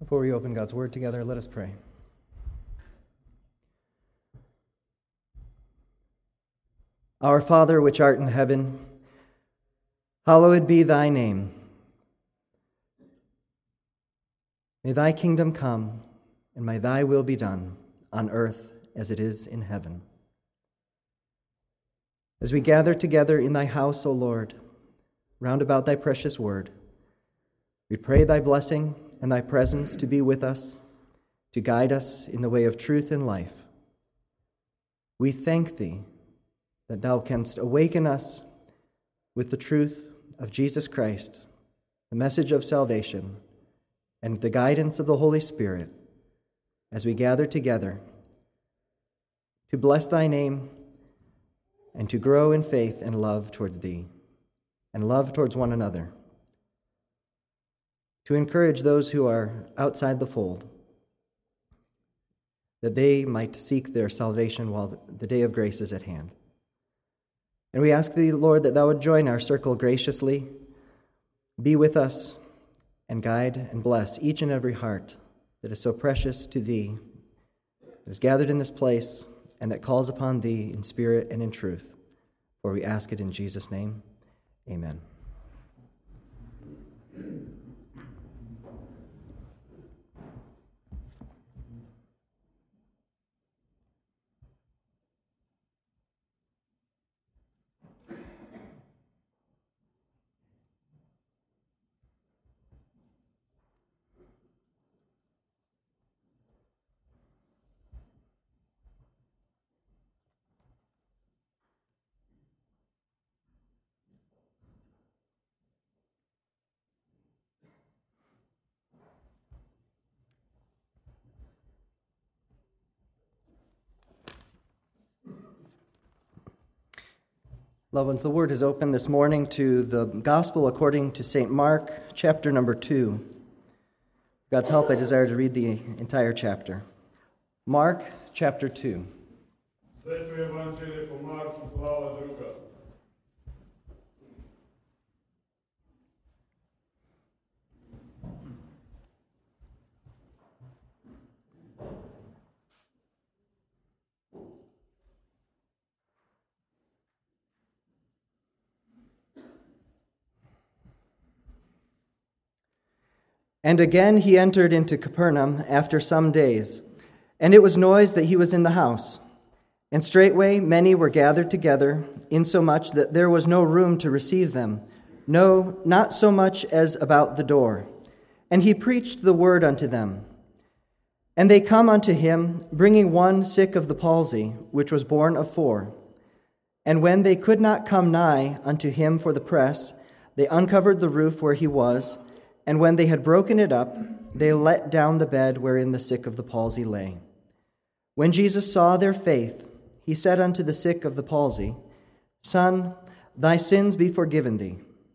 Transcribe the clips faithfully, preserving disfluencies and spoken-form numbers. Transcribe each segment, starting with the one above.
Before we open God's Word together, let us pray. Our Father, which art in heaven, hallowed be thy name. May thy kingdom come, and may thy will be done on earth as it is in heaven. As we gather together in thy house, O Lord, round about thy precious word, we pray thy blessing and thy presence to be with us, to guide us in the way of truth and life. We thank thee that thou canst awaken us with the truth of Jesus Christ, the message of salvation, and the guidance of the Holy Spirit as we gather together to bless thy name and to grow in faith and love towards thee and love towards one another, to encourage those who are outside the fold, that they might seek their salvation while the day of grace is at hand. And we ask thee, Lord, that thou would join our circle graciously, be with us, and guide and bless each and every heart that is so precious to thee, that is gathered in this place, and that calls upon thee in spirit and in truth. For we ask it in Jesus' name. Amen. Loved ones, the word is open this morning to the Gospel according to Saint Mark, chapter number two. With God's help, I desire to read the entire chapter. Mark, chapter two. And again he entered into Capernaum after some days, and it was noised that he was in the house. And straightway many were gathered together, insomuch that there was no room to receive them, no, not so much as about the door. And he preached the word unto them. And they come unto him, bringing one sick of the palsy, which was born of four. And when they could not come nigh unto him for the press, they uncovered the roof where he was, and when they had broken it up, they let down the bed wherein the sick of the palsy lay. When Jesus saw their faith, he said unto the sick of the palsy, Son, thy sins be forgiven thee.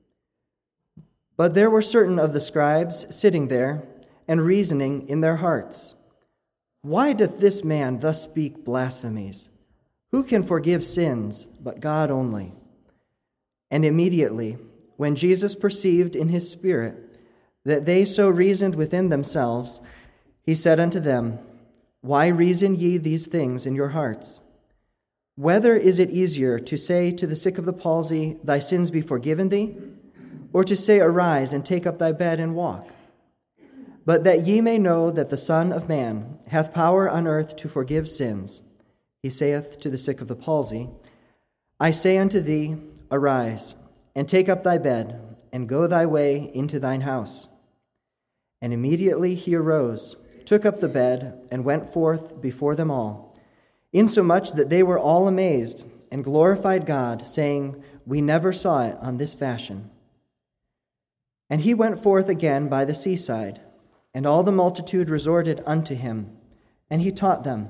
But there were certain of the scribes sitting there, and reasoning in their hearts, Why doth this man thus speak blasphemies? Who can forgive sins but God only? And immediately, when Jesus perceived in his spirit that they so reasoned within themselves, he said unto them, Why reason ye these things in your hearts? Whether is it easier to say to the sick of the palsy, Thy sins be forgiven thee, or to say, Arise and take up thy bed and walk? But that ye may know that the Son of Man hath power on earth to forgive sins, he saith to the sick of the palsy, I say unto thee, Arise, and take up thy bed, and go thy way into thine house. And immediately he arose, took up the bed, and went forth before them all, insomuch that they were all amazed, and glorified God, saying, We never saw it on this fashion. And he went forth again by the seaside, and all the multitude resorted unto him, and he taught them.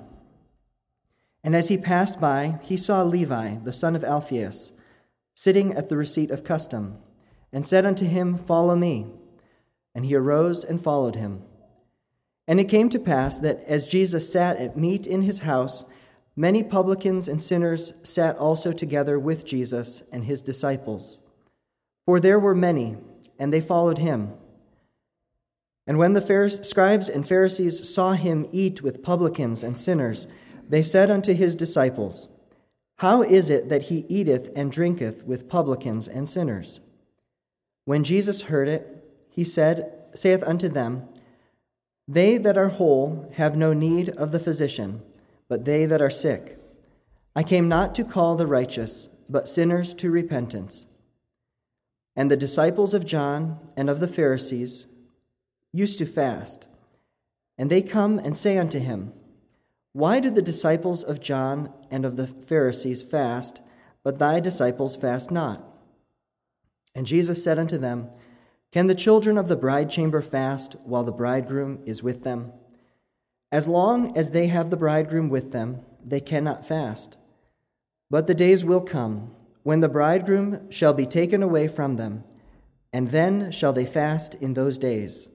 And as he passed by, he saw Levi, the son of Alphaeus, sitting at the receipt of custom, and said unto him, Follow me. And he arose and followed him. And it came to pass that as Jesus sat at meat in his house, many publicans and sinners sat also together with Jesus and his disciples. For there were many, and they followed him. And when the Pharisees, scribes and Pharisees saw him eat with publicans and sinners, they said unto his disciples, How is it that he eateth and drinketh with publicans and sinners? When Jesus heard it, he said, saith unto them, They that are whole have no need of the physician, but they that are sick. I came not to call the righteous, but sinners to repentance. And the disciples of John and of the Pharisees used to fast. And they come and say unto him, Why do the disciples of John and of the Pharisees fast, but thy disciples fast not? And Jesus said unto them, Can the children of the bridechamber fast while the bridegroom is with them? As long as they have the bridegroom with them, they cannot fast. But the days will come, when the bridegroom shall be taken away from them, and then shall they fast in those days.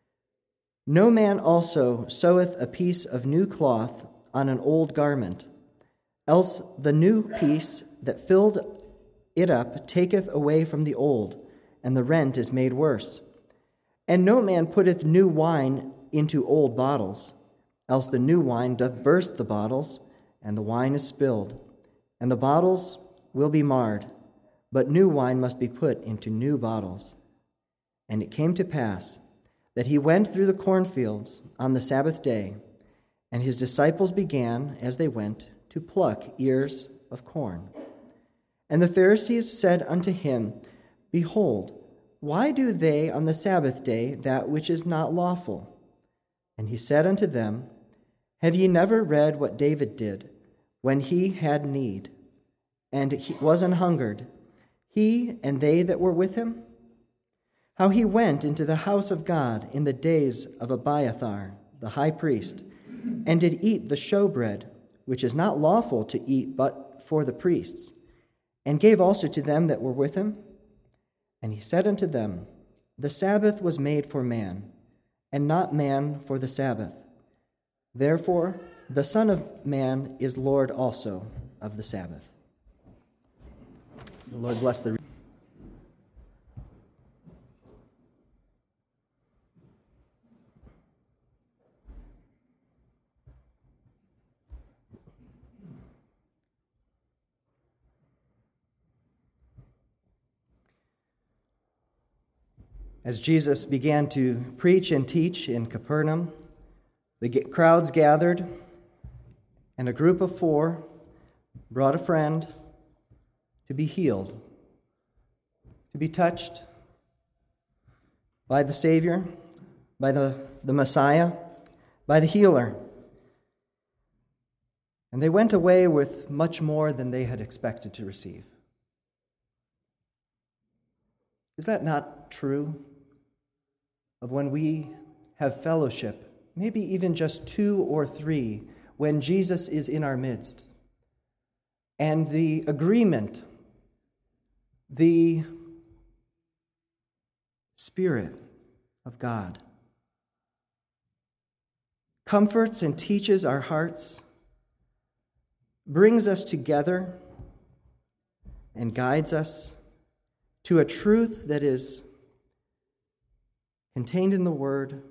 No man also seweth a piece of new cloth on an old garment, else the new piece that filled it up taketh away from the old, and the rent is made worse. And no man putteth new wine into old bottles, else the new wine doth burst the bottles, and the wine is spilled, and the bottles will be marred, but new wine must be put into new bottles. And it came to pass that he went through the cornfields on the Sabbath day, and his disciples began, as they went, to pluck ears of corn. And the Pharisees said unto him, Behold, why do they on the Sabbath day that which is not lawful? And he said unto them, Have ye never read what David did, when he had need, and he was an hungered, he and they that were with him? How he went into the house of God in the days of Abiathar, the high priest, and did eat the showbread, which is not lawful to eat but for the priests, and gave also to them that were with him? And he said unto them, The Sabbath was made for man, and not man for the Sabbath. Therefore the Son of Man is Lord also of the Sabbath. The Lord bless the reading. As Jesus began to preach and teach in Capernaum, the crowds gathered, and a group of four brought a friend to be healed, to be touched by the Savior, by the, the Messiah, by the healer. And they went away with much more than they had expected to receive. Is that not true of when we have fellowship, maybe even just two or three, when Jesus is in our midst? And the agreement, the Spirit of God comforts and teaches our hearts, brings us together, and guides us to a truth that is contained in the Word,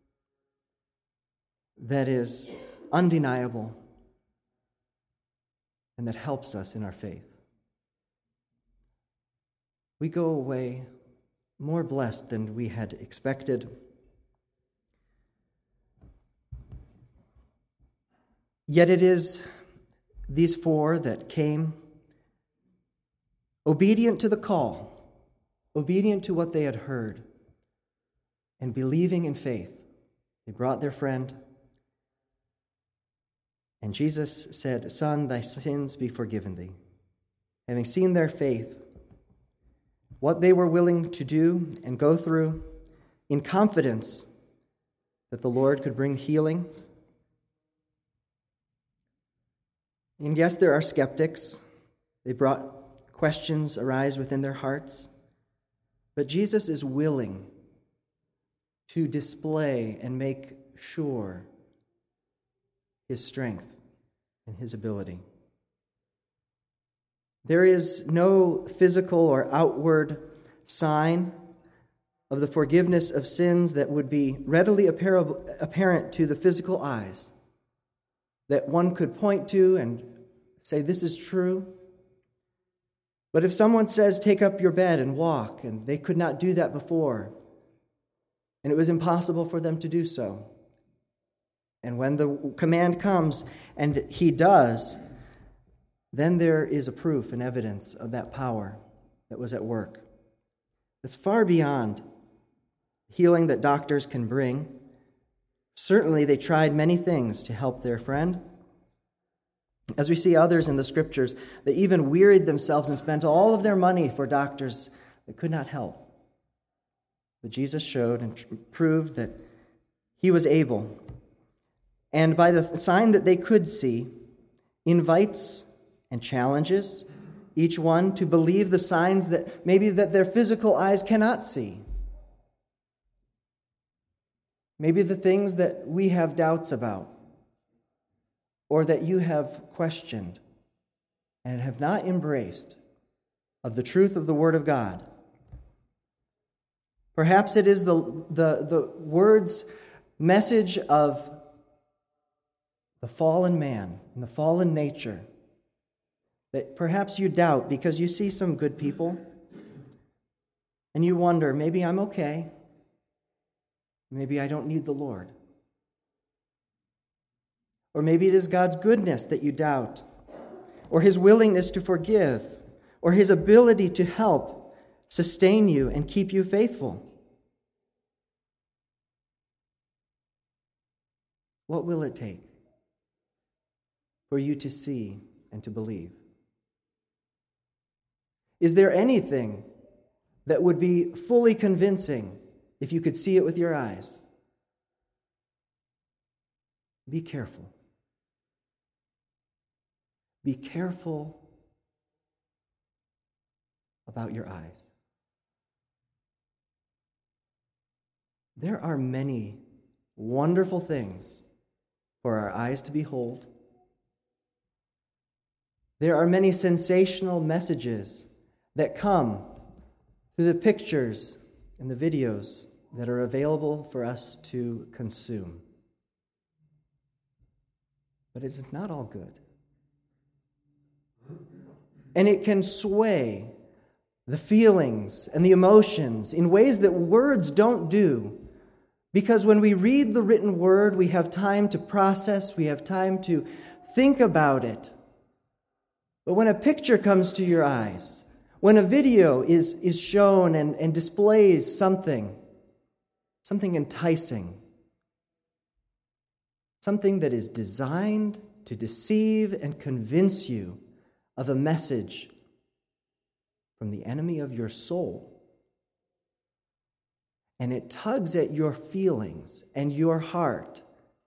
that is undeniable, and that helps us in our faith. We go away more blessed than we had expected. Yet it is these four that came obedient to the call, obedient to what they had heard, and believing in faith. They brought their friend, and Jesus said, Son, thy sins be forgiven thee. Having seen their faith, what they were willing to do and go through, in confidence that the Lord could bring healing. And yes, there are skeptics. They brought questions arise within their hearts. But Jesus is willing to display and make sure his strength and his ability. There is no physical or outward sign of the forgiveness of sins that would be readily apparent to the physical eyes, that one could point to and say, this is true. But if someone says, take up your bed and walk, and they could not do that before, and it was impossible for them to do so, and when the command comes and he does, then there is a proof and evidence of that power that was at work. It's far beyond healing that doctors can bring. Certainly, they tried many things to help their friend. As we see others in the scriptures, they even wearied themselves and spent all of their money for doctors that could not help. But Jesus showed and tr- proved that he was able. And by the sign that they could see, invites and challenges each one to believe the signs that maybe that their physical eyes cannot see. Maybe the things that we have doubts about, or that you have questioned and have not embraced of the truth of the Word of God. Perhaps it is the, the, the word's message of the fallen man and the fallen nature that perhaps you doubt because you see some good people and you wonder, maybe I'm okay. Maybe I don't need the Lord. Or maybe it is God's goodness that you doubt, or his willingness to forgive, or his ability to help sustain you and keep you faithful. What will it take for you to see and to believe? Is there anything that would be fully convincing if you could see it with your eyes? Be careful. Be careful about your eyes. There are many wonderful things for our eyes to behold. There are many sensational messages that come through the pictures and the videos that are available for us to consume. But it is not all good. And it can sway the feelings and the emotions in ways that words don't do. Because when we read the written word, we have time to process, we have time to think about it. But when a picture comes to your eyes, when a video is, is shown and, and displays something, something enticing, something that is designed to deceive and convince you of a message from the enemy of your soul, and it tugs at your feelings and your heart,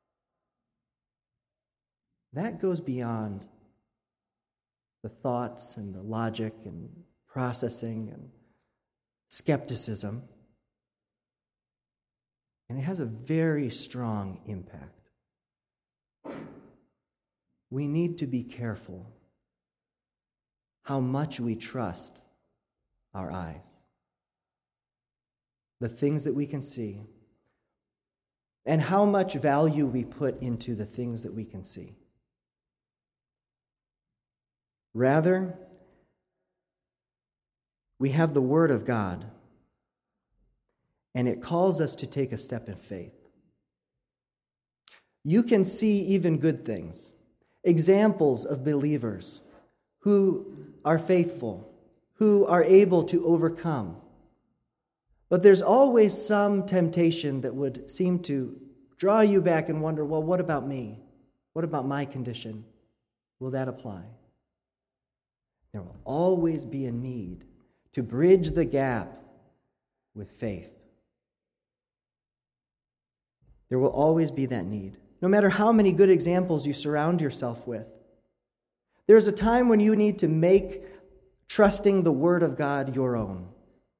that goes beyond the thoughts and the logic and processing and skepticism, and it has a very strong impact. We need to be careful how much we trust our eyes, the things that we can see, and how much value we put into the things that we can see. Rather, we have the Word of God, and it calls us to take a step in faith. You can see even good things, examples of believers who are faithful, who are able to overcome. But there's always some temptation that would seem to draw you back and wonder, well, what about me? What about my condition? Will that apply? There will always be a need to bridge the gap with faith. There will always be that need, no matter how many good examples you surround yourself with. There's a time when you need to make trusting the Word of God your own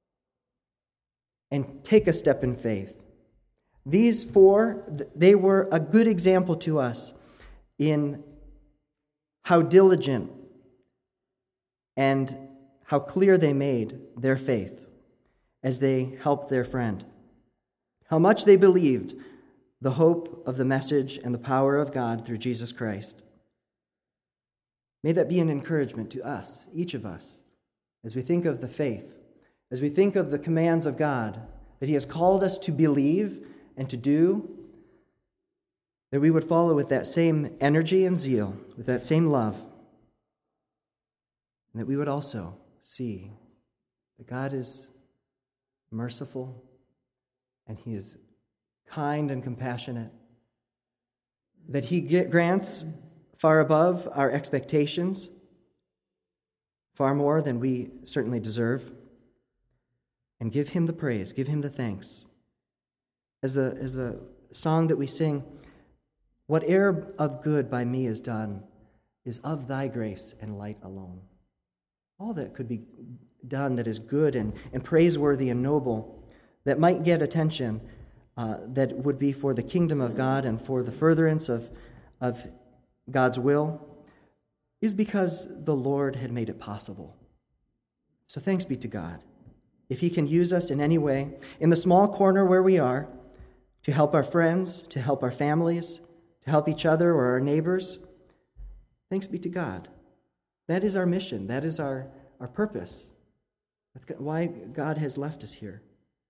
and take a step in faith. These four, they were a good example to us in how diligent and how clear they made their faith. as they helped their friend, how much they believed the hope of the message and the power of God through Jesus Christ. May that be an encouragement to us, each of us, as we think of the faith, as we think of the commands of God that he has called us to believe and to do, that we would follow with that same energy and zeal, with that same love, and that we would also see that God is merciful and he is kind and compassionate, that he grants far above our expectations, far more than we certainly deserve, and give him the praise, give him the thanks. As the, as the song that we sing, whate'er of good by me is done is of thy grace and light alone. All that could be done that is good and, and praiseworthy and noble, that might get attention, uh, that would be for the kingdom of God and for the furtherance of, of God's will, is because the Lord had made it possible. So thanks be to God. If he can use us in any way, in the small corner where we are, to help our friends, to help our families, to help each other or our neighbors, thanks be to God. That is our mission. That is our, our purpose. That's why God has left us here,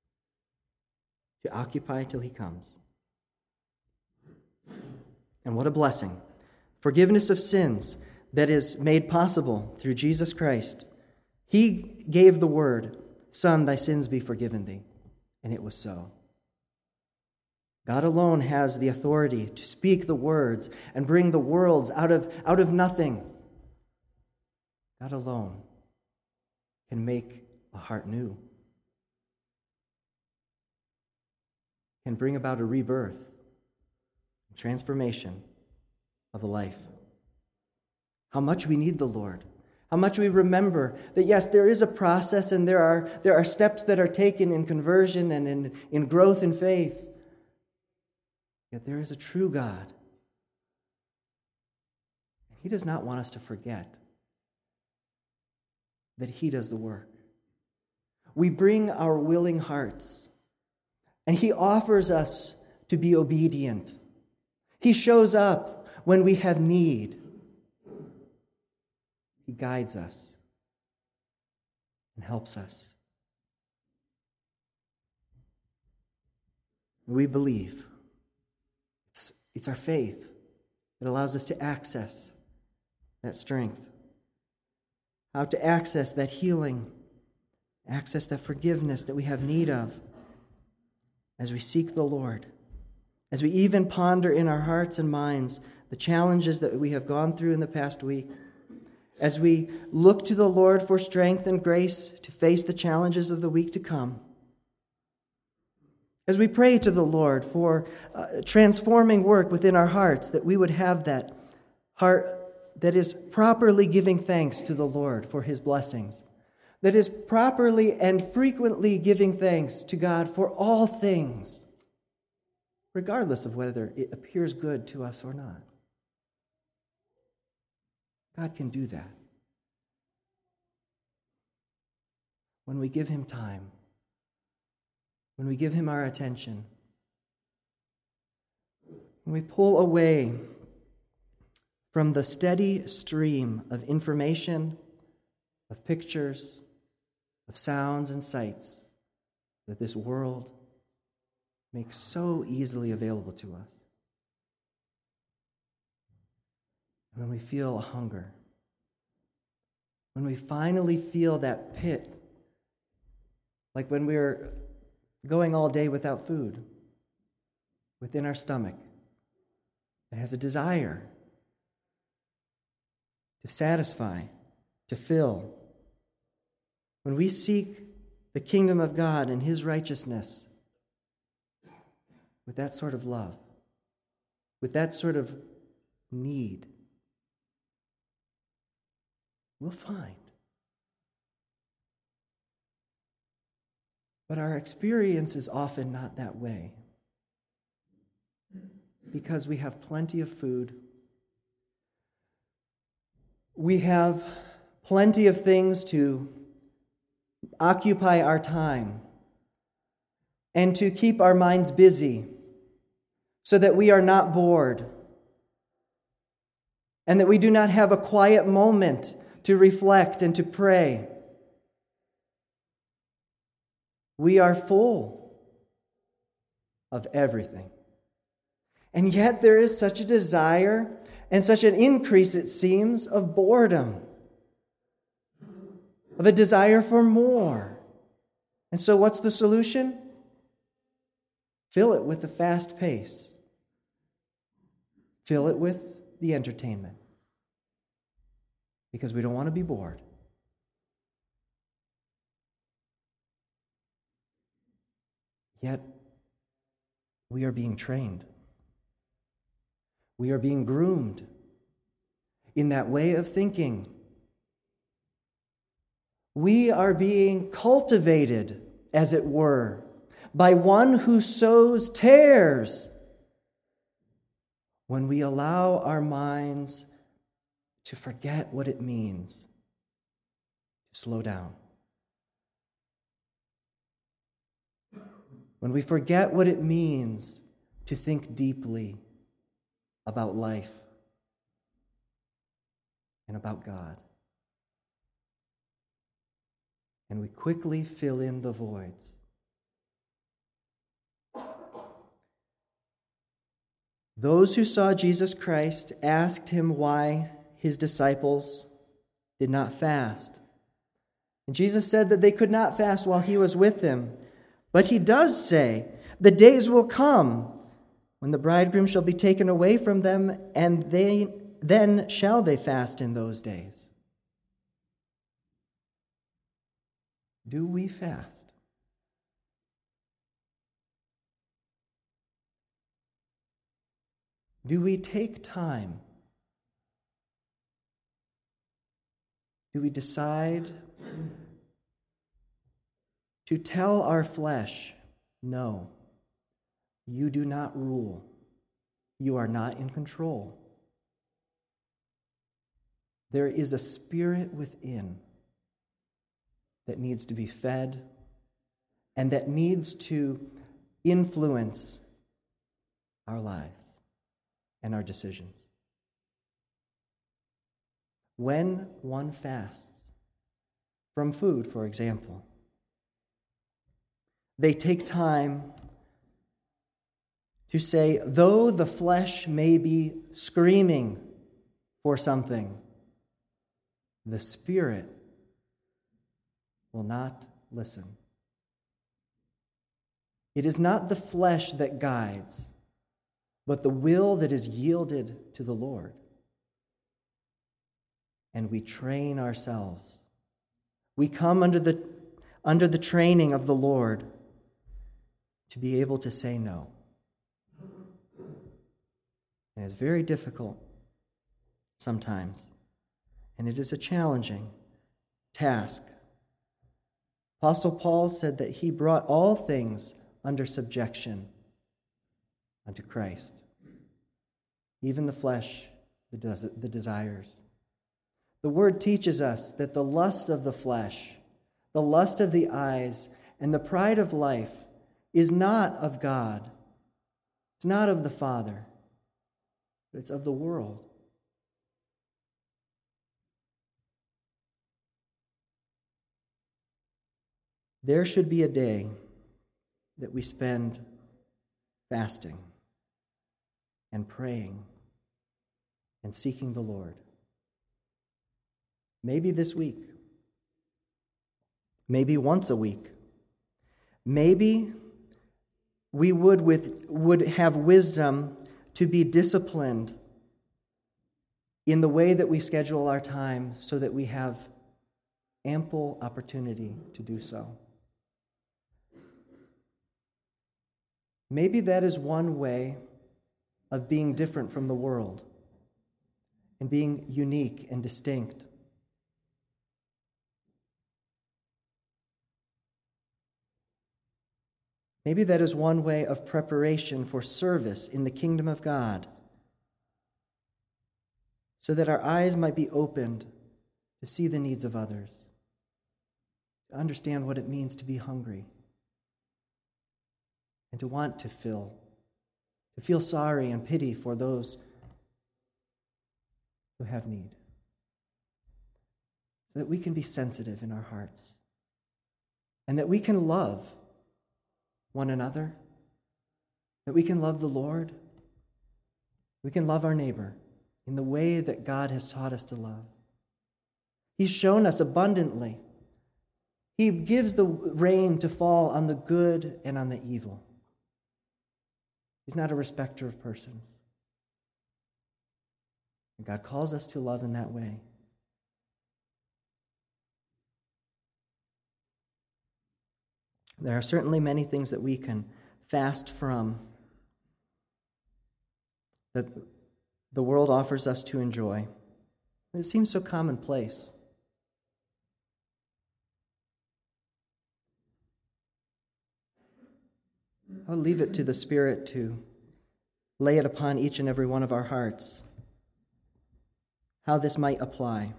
to occupy till he comes. And what a blessing. Forgiveness of sins that is made possible through Jesus Christ. He gave the word, Son, thy sins be forgiven thee. And it was so. God alone has the authority to speak the words and bring the worlds out of, out of nothing. God alone can make a heart new, can bring about a rebirth, transformation of a life. How much we need the Lord. How much we remember that, yes, there is a process and there are, there are steps that are taken in conversion and in, in growth in faith. Yet there is a true God. He does not want us to forget that he does the work. We bring our willing hearts, and he offers us to be obedient. He shows up when we have need. He guides us and helps us. We believe. It's, it's our faith that allows us to access that strength, how to access that healing, access that forgiveness that we have need of as we seek the Lord, as we even ponder in our hearts and minds the challenges that we have gone through in the past week, as we look to the Lord for strength and grace to face the challenges of the week to come, as we pray to the Lord for uh, transforming work within our hearts, that we would have that heart that is properly giving thanks to the Lord for his blessings, that is properly and frequently giving thanks to God for all things, regardless of whether it appears good to us or not. God can do that when we give him time, when we give him our attention, when we pull away from the steady stream of information, of pictures, of sounds and sights that this world makes so easily available to us. When we feel a hunger, when we finally feel that pit, like when we're going all day without food within our stomach, it has a desire to satisfy, to fill. When we seek the kingdom of God and his righteousness with that sort of love, with that sort of need, we'll find. But our experience is often not that way, because we have plenty of food. We have plenty of things to occupy our time and to keep our minds busy so that we are not bored and that we do not have a quiet moment to reflect and to pray. We are full of everything. And yet there is such a desire and such an increase, it seems, of boredom, of a desire for more. And so what's the solution? Fill it with the fast pace. Fill it with the entertainment. Because we don't want to be bored. Yet, we are being trained. We are being groomed in that way of thinking. We are being cultivated, as it were, by one who sows tares when we allow our minds to forget what it means to slow down. When we forget what it means to think deeply about life and about God. And we quickly fill in the voids. Those who saw Jesus Christ asked him why his disciples did not fast. And Jesus said that they could not fast while he was with them. But he does say, the days will come when the bridegroom shall be taken away from them, and they then shall they fast in those days. Do we fast? Do we take time? Do we decide to tell our flesh, no, you do not rule. You are not in control. There is a spirit within that needs to be fed and that needs to influence our lives and our decisions. When one fasts from food, for example, they take time to say, though the flesh may be screaming for something, the spirit will not listen. It is not the flesh that guides, but the will that is yielded to the Lord. And we train ourselves. We come under the, under the training of the Lord to be able to say no. And it's very difficult sometimes. And it is a challenging task. Apostle Paul said that he brought all things under subjection unto Christ, even the flesh, the, des- the desires. The word teaches us that the lust of the flesh, the lust of the eyes, and the pride of life is not of God. It's not of the Father, but it's of the world. There should be a day that we spend fasting and praying and seeking the Lord. Maybe this week. Maybe once a week. Maybe we would with would have wisdom to be disciplined in the way that we schedule our time so that we have ample opportunity to do so. Maybe that is one way of being different from the world and being unique and distinct. Maybe that is one way of preparation for service in the kingdom of God, so that our eyes might be opened to see the needs of others, to understand what it means to be hungry, and to want to fill, to feel sorry and pity for those who have need, so that we can be sensitive in our hearts, and that we can love one another, that we can love the Lord, we can love our neighbor in the way that God has taught us to love. He's shown us abundantly. He gives the rain to fall on the good and on the evil. He's not a respecter of persons. And God calls us to love in that way. There are certainly many things that we can fast from, that the world offers us to enjoy. It seems so commonplace. I'll leave it to the Spirit to lay it upon each and every one of our hearts, how this might apply.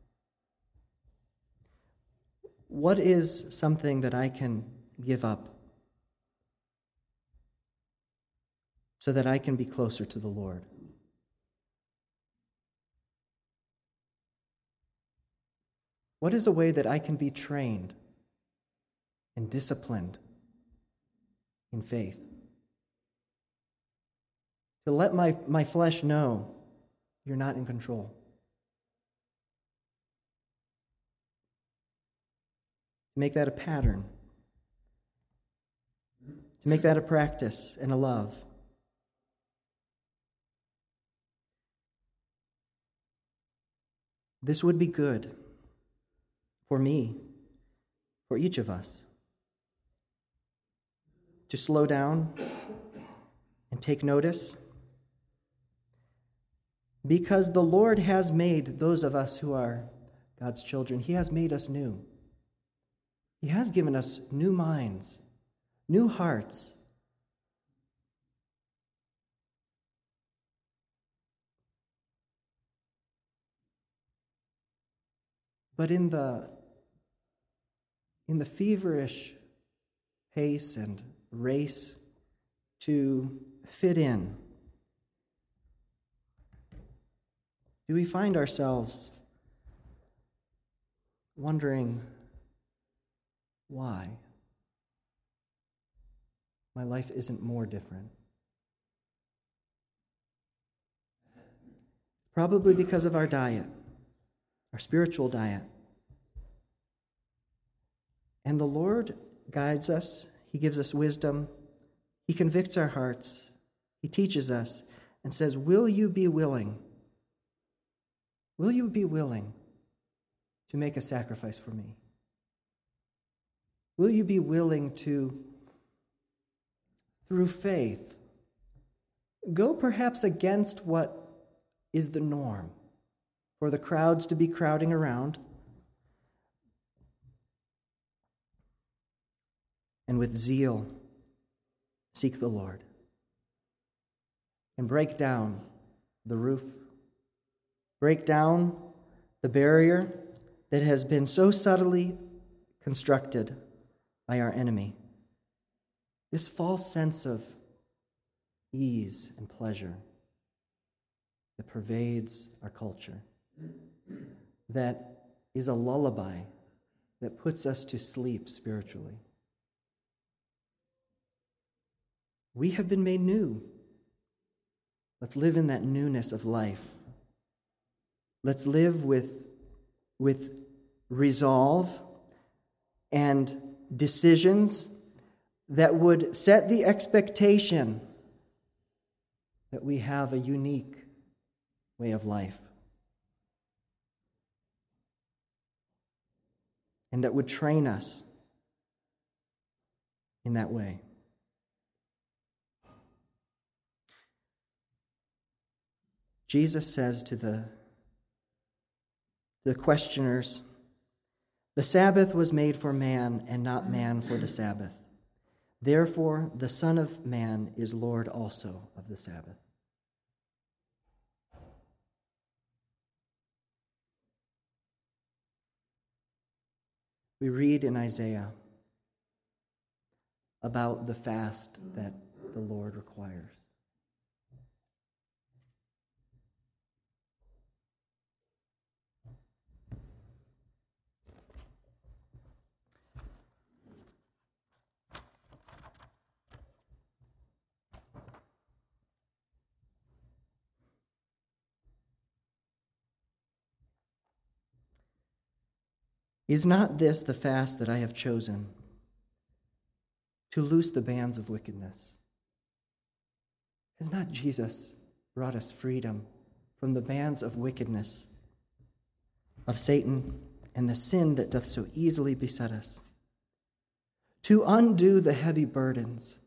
What is something that I can give up so that I can be closer to the Lord? What is a way that I can be trained and disciplined in faith? To let my, my flesh know you're not in control. To make that a pattern. To make that a practice and a love. This would be good for me, for each of us, to slow down and take notice, because the Lord has made those of us who are God's children, He has made us new. He has given us new minds, new hearts. But in the in the feverish pace and race to fit in, do we find ourselves wondering why my life isn't more different? Probably because of our diet, our spiritual diet. And the Lord guides us. He gives us wisdom. He convicts our hearts. He teaches us and says, will you be willing? Will you be willing to make a sacrifice for me? Will you be willing to, through faith, go perhaps against what is the norm, for the crowds to be crowding around, and with zeal seek the Lord and break down the roof, break down the barrier that has been so subtly constructed by our enemy. This false sense of ease and pleasure that pervades our culture, that is a lullaby that puts us to sleep spiritually. We have been made new. Let's live in that newness of life. Let's live with, with resolve and decisions that would set the expectation that we have a unique way of life, and that would train us in that way. Jesus says to the, the questioners, the Sabbath was made for man and not man for the Sabbath. Therefore, the Son of Man is Lord also of the Sabbath. We read in Isaiah about the fast that the Lord requires. Is not this the fast that I have chosen, to loose the bands of wickedness? Has not Jesus brought us freedom from the bands of wickedness, of Satan, and the sin that doth so easily beset us? To undo the heavy burdens.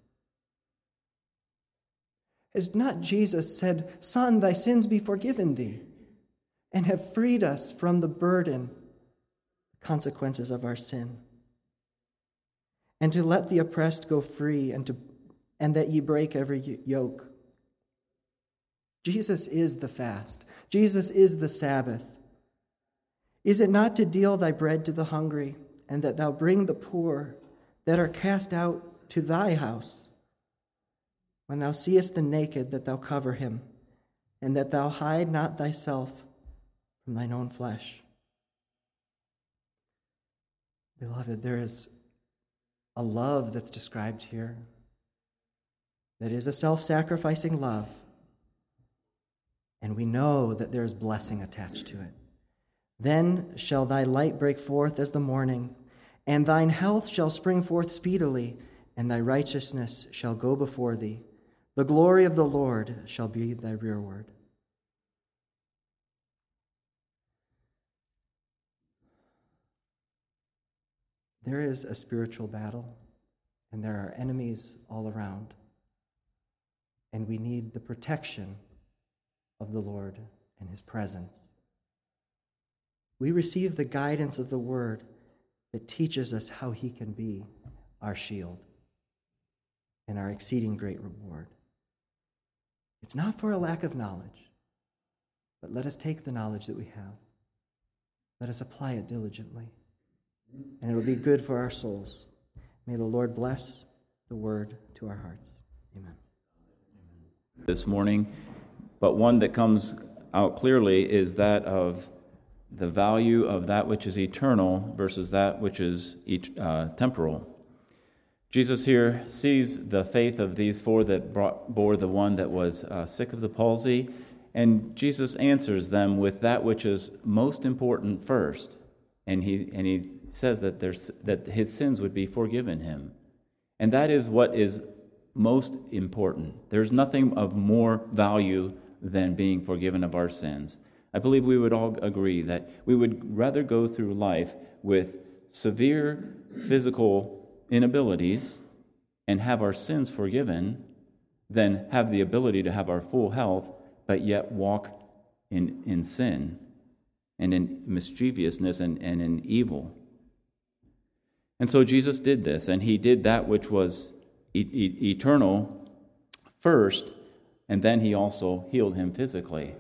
Has not Jesus said, Son, thy sins be forgiven thee, and have freed us from the burden, consequences of our sin, and to let the oppressed go free, and to and that ye break every yoke. Jesus is the fast. Jesus is the Sabbath. Is it not to deal thy bread to the hungry, and that thou bring the poor that are cast out to thy house? When thou seest the naked, that thou cover him, and that thou hide not thyself from thine own flesh. Beloved, there is a love that's described here that is a self-sacrificing love, and we know that there is blessing attached to it. Then shall thy light break forth as the morning, and thine health shall spring forth speedily, and thy righteousness shall go before thee. The glory of the Lord shall be thy rearward. There is a spiritual battle, and there are enemies all around. And we need the protection of the Lord and his presence. We receive the guidance of the word that teaches us how he can be our shield and our exceeding great reward. It's not for a lack of knowledge, but let us take the knowledge that we have. Let us apply it diligently, and it will be good for our souls. May the Lord bless the word to our hearts. Amen. This morning, but one that comes out clearly is that of the value of that which is eternal versus that which is uh, temporal. Jesus here sees the faith of these four that brought, bore the one that was uh, sick of the palsy, and Jesus answers them with that which is most important first, and he and he says that there's that his sins would be forgiven him, and that is what is most important. There's nothing of more value than being forgiven of our sins. I believe we would all agree that we would rather go through life with severe physical inabilities and have our sins forgiven than have the ability to have our full health but yet walk in, in sin and in mischievousness and, and in evil. And so Jesus did this, and he did that which was e- e- eternal first, and then he also healed him physically.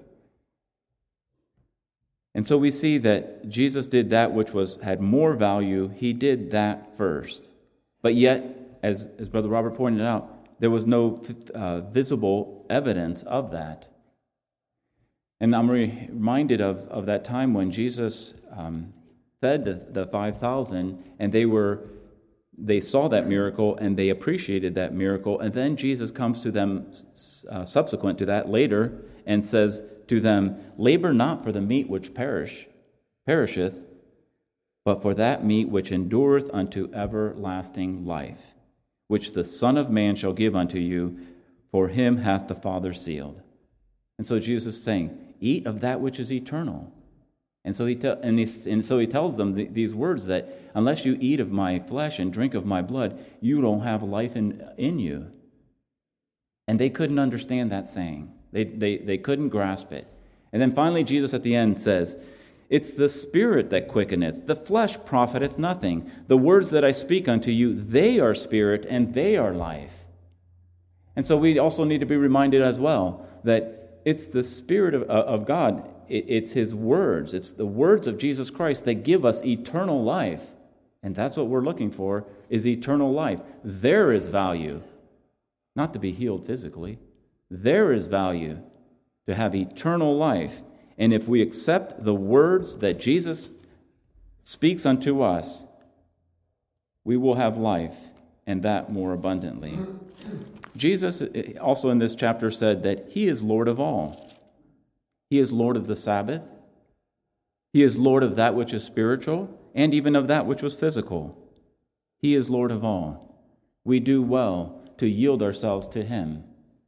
And so we see that Jesus did that which was had more value. He did that first. But yet, as, as Brother Robert pointed out, there was no uh, visible evidence of that. And I'm reminded of, of that time when Jesus um, fed the, the five thousand, and they were they saw that miracle, and they appreciated that miracle. And then Jesus comes to them uh, subsequent to that later and says to them, "Labor not for the meat which perish, perisheth, but for that meat which endureth unto everlasting life, which the Son of Man shall give unto you, for him hath the Father sealed." And so Jesus is saying, eat of that which is eternal. And so he, te- and he, and so he tells them th- these words that unless you eat of my flesh and drink of my blood, you don't have life in, in you. And they couldn't understand that saying. They, they, they couldn't grasp it. And then finally Jesus at the end says, "It's the Spirit that quickeneth, the flesh profiteth nothing. The words that I speak unto you, they are spirit and they are life." And so we also need to be reminded as well that it's the Spirit of, of God. It's his words. It's the words of Jesus Christ that give us eternal life. And that's what we're looking for is eternal life. There is value, not to be healed physically. There is value to have eternal life. And if we accept the words that Jesus speaks unto us, we will have life, and that more abundantly. Jesus also in this chapter said that he is Lord of all. He is Lord of the Sabbath. He is Lord of that which is spiritual, and even of that which was physical. He is Lord of all. We do well to yield ourselves to him,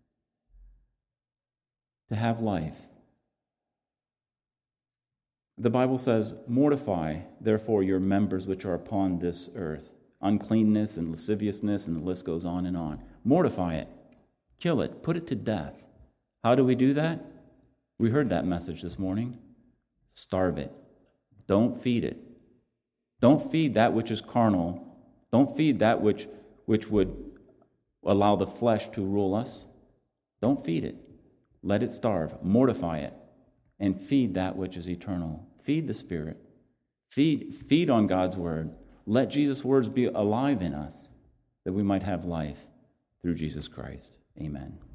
to have life. The Bible says, mortify, therefore, your members which are upon this earth. Uncleanness and lasciviousness, and the list goes on and on. Mortify it. Kill it. Put it to death. How do we do that? We heard that message this morning. Starve it. Don't feed it. Don't feed that which is carnal. Don't feed that which, which would allow the flesh to rule us. Don't feed it. Let it starve. Mortify it. And feed that which is eternal. Feed the Spirit. Feed, feed on God's word. Let Jesus' words be alive in us, that we might have life through Jesus Christ. Amen.